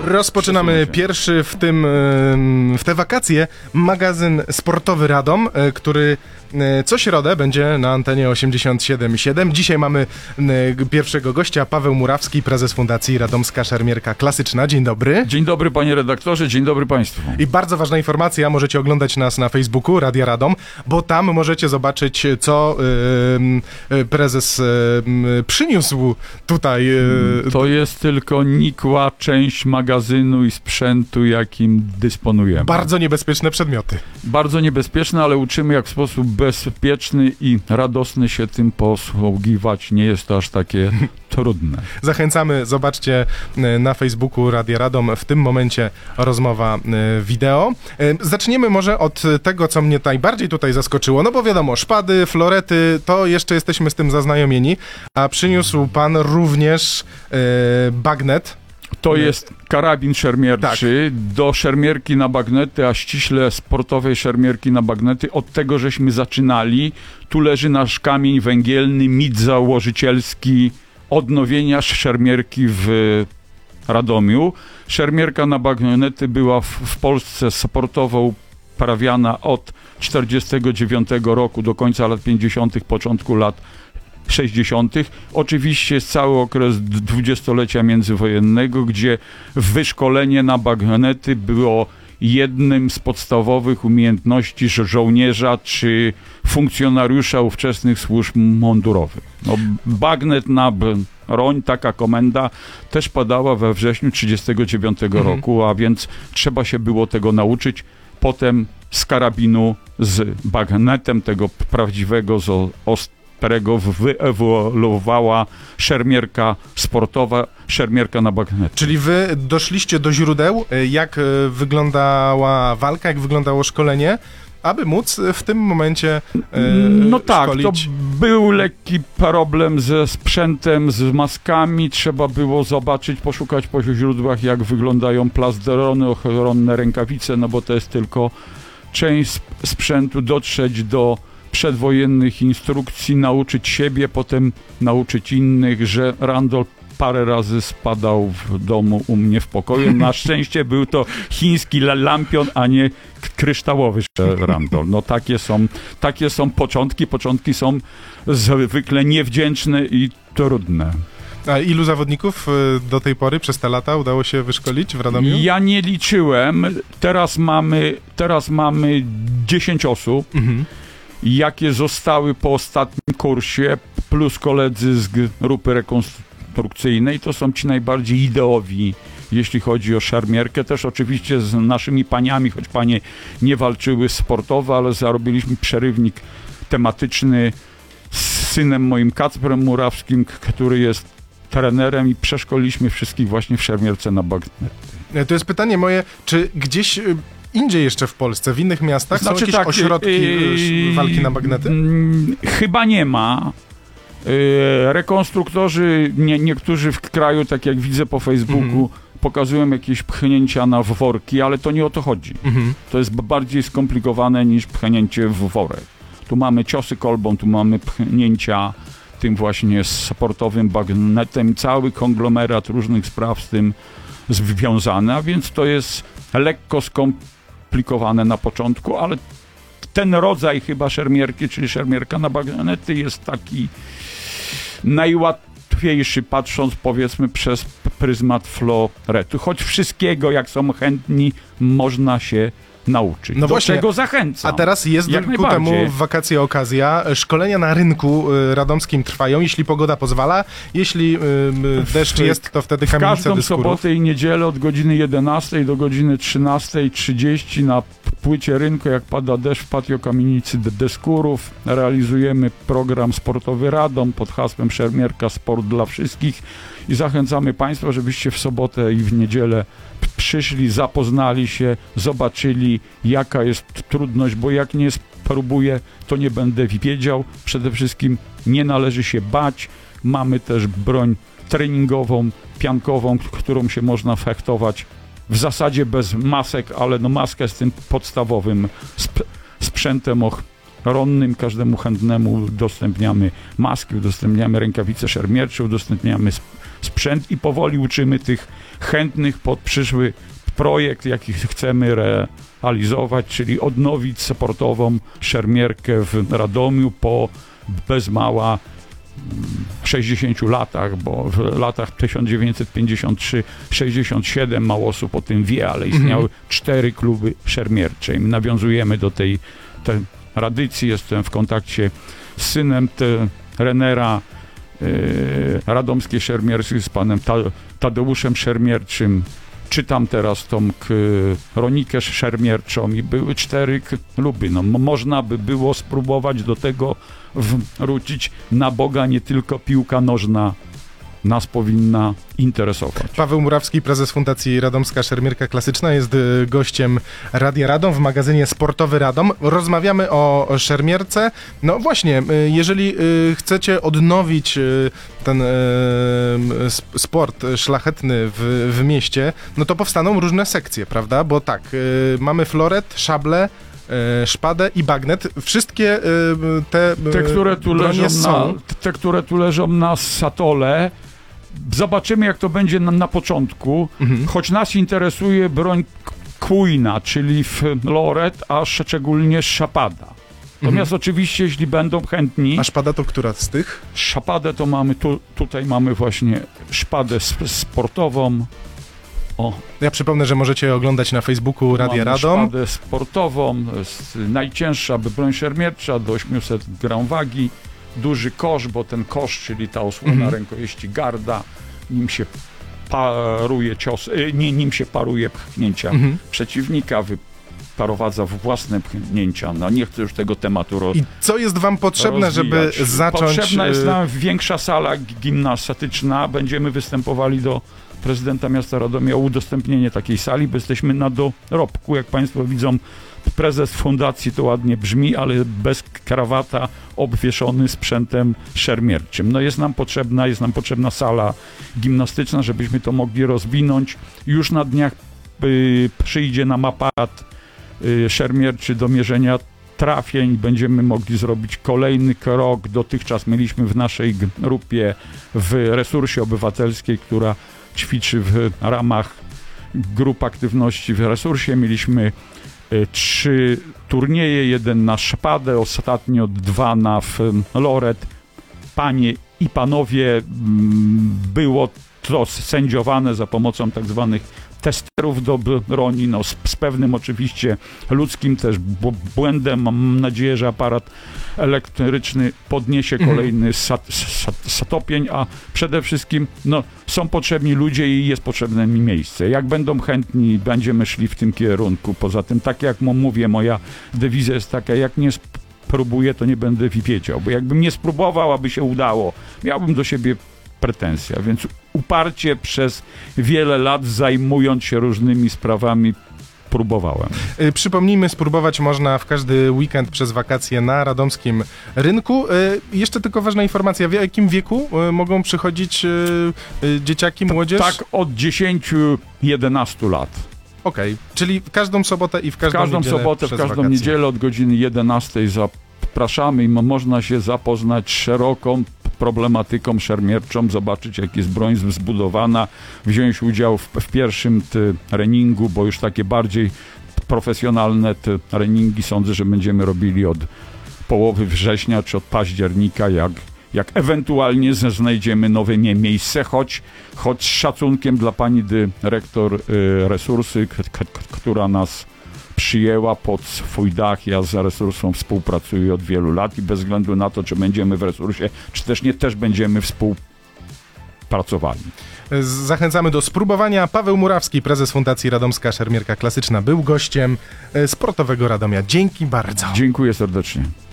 Rozpoczynamy pierwszy w te wakacje magazyn sportowy Radom, który co środę będzie na antenie 87,7. Dzisiaj mamy pierwszego gościa, Paweł Murawski, prezes Fundacji Radomska Szermierka Klasyczna. Dzień dobry. Dzień dobry, panie redaktorze, dzień dobry państwu. I bardzo ważna informacja, możecie oglądać nas na Facebooku Radia Radom, bo tam możecie zobaczyć, co prezes przyniósł tutaj. To jest tylko nikła część magazynu i sprzętu, jakim dysponujemy. Bardzo niebezpieczne przedmioty. Bardzo niebezpieczne, ale uczymy, jak w sposób bezpieczny i radosny się tym posługiwać. Nie jest to aż takie trudne. Zachęcamy, zobaczcie na Facebooku Radia Radom, w tym momencie rozmowa wideo. Zaczniemy może od tego, co mnie najbardziej tutaj zaskoczyło, no bo wiadomo, szpady, florety, to jeszcze jesteśmy z tym zaznajomieni, a przyniósł pan również bagnet. To jest karabin szermierczy do szermierki na bagnety, a ściśle sportowej szermierki na bagnety. Od tego żeśmy zaczynali. Tu leży nasz kamień węgielny, mit założycielski odnowienia szermierki w Radomiu. Szermierka na bagnety była w Polsce sportowo uprawiana od 1949 roku do końca lat 50., początku lat 60. Oczywiście jest cały okres dwudziestolecia międzywojennego, gdzie wyszkolenie na bagnety było jednym z podstawowych umiejętności żołnierza czy funkcjonariusza ówczesnych służb mundurowych. No, bagnet na broń, taka komenda też padała we wrześniu 1939 roku, a więc trzeba się było tego nauczyć. Potem z karabinu z bagnetem, tego prawdziwego, którego wyewoluowała szermierka sportowa, szermierka na bagnety. Czyli wy doszliście do źródeł, jak wyglądała walka, jak wyglądało szkolenie, aby móc w tym momencie no tak, szkolić. To był lekki problem ze sprzętem, z maskami. Trzeba było zobaczyć, poszukać po źródłach, jak wyglądają plasterony, ochronne rękawice, no bo to jest tylko część sprzętu, dotrzeć do przedwojennych instrukcji, nauczyć siebie, potem nauczyć innych, że Randol parę razy spadał w domu u mnie w pokoju. Na szczęście był to chiński lampion, a nie kryształowy Randol. No takie są początki. Początki są zwykle niewdzięczne i trudne. A ilu zawodników do tej pory przez te lata udało się wyszkolić w Radomiu? Ja nie liczyłem. Teraz mamy 10 osób. Jakie zostały po ostatnim kursie, plus koledzy z grupy rekonstrukcyjnej, to są ci najbardziej ideowi, jeśli chodzi o szermierkę. Też oczywiście z naszymi paniami, choć panie nie walczyły sportowo, ale zarobiliśmy przerywnik tematyczny z synem moim Kacprem Murawskim, który jest trenerem, i przeszkoliliśmy wszystkich właśnie w szermierce na bagnety. To jest pytanie moje, czy gdzieś indziej jeszcze w Polsce, w innych miastach są jakieś ośrodki walki na bagnety? Chyba nie ma. Rekonstruktorzy, niektórzy w kraju, tak jak widzę po Facebooku, pokazują jakieś pchnięcia na worki, ale to nie o to chodzi. To jest bardziej skomplikowane niż pchnięcie w worek. Tu mamy ciosy kolbą, tu mamy pchnięcia tym właśnie sportowym bagnetem, cały konglomerat różnych spraw z tym związany, a więc to jest lekko skomplikowane na początku, ale ten rodzaj chyba szermierki, czyli szermierka na bagnety, jest taki najłatwiejszy, patrząc powiedzmy przez pryzmat floretu. Choć wszystkiego, jak są chętni, można się nauczyć. No do właśnie, czego zachęcam. A teraz jest ku temu w wakacje okazja. Szkolenia na rynku radomskim trwają, jeśli pogoda pozwala. Jeśli deszcz jest, to wtedy kamienice dyskurów. W każdą sobotę i niedzielę od godziny 11 do godziny 13:30 na płycie rynku, jak pada deszcz, w patio kamienicy dyskurów realizujemy program sportowy Radom pod hasłem Szermierka Sport dla wszystkich i zachęcamy państwa, żebyście w sobotę i w niedzielę przyszli, zapoznali się, zobaczyli, jaka jest trudność, bo jak nie spróbuję, to nie będę wiedział. Przede wszystkim nie należy się bać. Mamy też broń treningową, piankową, którą się można fechtować w zasadzie bez masek, ale no maskę z tym podstawowym sprzętem ochronnym. Każdemu chętnemu udostępniamy maski, udostępniamy rękawice szermiercze, udostępniamy sprzęt i powoli uczymy tych chętnych pod przyszły projekt, jaki chcemy realizować, czyli odnowić sportową szermierkę w Radomiu po bez mała 60 latach, bo w latach 1953-67 mało osób o tym wie, ale istniały 4 kluby szermiercze i my nawiązujemy do tej tradycji. Jestem w kontakcie z synem trenera radomskiej szermierskiej, z panem Tadeuszem Szermierczym. Czytam teraz tą kronikę szermierczą i były 4 kluby. No, można by było spróbować do tego wrócić. Na Boga nie tylko piłka nożna nas powinna interesować. Paweł Murawski, prezes Fundacji Radomska Szermierka Klasyczna, jest gościem Radia Radom w magazynie Sportowy Radom. Rozmawiamy o szermierce. No właśnie, jeżeli chcecie odnowić ten sport szlachetny w mieście, no to powstaną różne sekcje, prawda? Bo tak, mamy floret, szable, szpadę i bagnet. Wszystkie te które tu leżą na satole. Zobaczymy, jak to będzie na początku. Choć nas interesuje broń kujna, czyli floret, a szczególnie szapada. Natomiast oczywiście, jeśli będą chętni... A szpada to która z tych? Szapadę to mamy, tutaj mamy właśnie szpadę sportową. O. Ja przypomnę, że możecie oglądać na Facebooku Radia Radom. Mamy szpadę sportową, jest najcięższa broń szermiercza, do 800 gram wagi. Duży kosz, bo ten kosz, czyli ta osłona rękojeści garda, nim się paruje cios, nim się paruje pchnięcia przeciwnika, wyprowadza własne pchnięcia. No nie chcę już tego tematu I co jest wam potrzebne, żeby zacząć... Potrzebna jest nam większa sala gimnastyczna. Będziemy występowali do prezydenta miasta Radomia o udostępnienie takiej sali, bo jesteśmy na dorobku. Jak państwo widzą, prezes fundacji to ładnie brzmi, ale bez krawata, obwieszony sprzętem szermierczym. No jest nam potrzebna sala gimnastyczna, żebyśmy to mogli rozwinąć. Już na dniach przyjdzie nam aparat szermierczy do mierzenia trafień. Będziemy mogli zrobić kolejny krok. Dotychczas mieliśmy w naszej grupie w Resursie Obywatelskiej, która ćwiczy w ramach grup aktywności w Resursie. Mieliśmy 3 turnieje, 1 na szpadę, ostatnio 2 na floret. Panie i panowie, było to sędziowane za pomocą tak zwanych testerów do broni, no z pewnym oczywiście ludzkim też błędem. Mam nadzieję, że aparat elektryczny podniesie kolejny stopień, a przede wszystkim no, są potrzebni ludzie i jest potrzebne mi miejsce. Jak będą chętni, będziemy szli w tym kierunku. Poza tym, tak jak mówię, moja dewiza jest taka, jak nie spróbuję, to nie będę wiedział, bo jakbym nie spróbował, aby się udało, miałbym do siebie pretensja, więc uparcie przez wiele lat, zajmując się różnymi sprawami, próbowałem. Przypomnijmy, spróbować można w każdy weekend przez wakacje na radomskim rynku. Jeszcze tylko ważna informacja, w jakim wieku mogą przychodzić dzieciaki, młodzież? Tak, od 10-11 lat. Okej, czyli w każdą sobotę i w każdą niedzielę od godziny 11 zapraszamy i można się zapoznać szeroką problematyką szermierczą, zobaczyć, jak jest broń zbudowana, wziąć udział w pierwszym treningu, bo już takie bardziej profesjonalne treningi sądzę, że będziemy robili od połowy września czy od października, jak ewentualnie znajdziemy nowe miejsce, choć z szacunkiem dla pani dyrektor Resursy, która nas przyjęła pod swój dach. Ja z Resursą współpracuję od wielu lat i bez względu na to, czy będziemy w Resursie, czy też nie, też będziemy współpracowali. Zachęcamy do spróbowania. Paweł Murawski, prezes Fundacji Radomska Szermierka Klasyczna, był gościem Sportowego Radomia. Dzięki bardzo. Dziękuję serdecznie.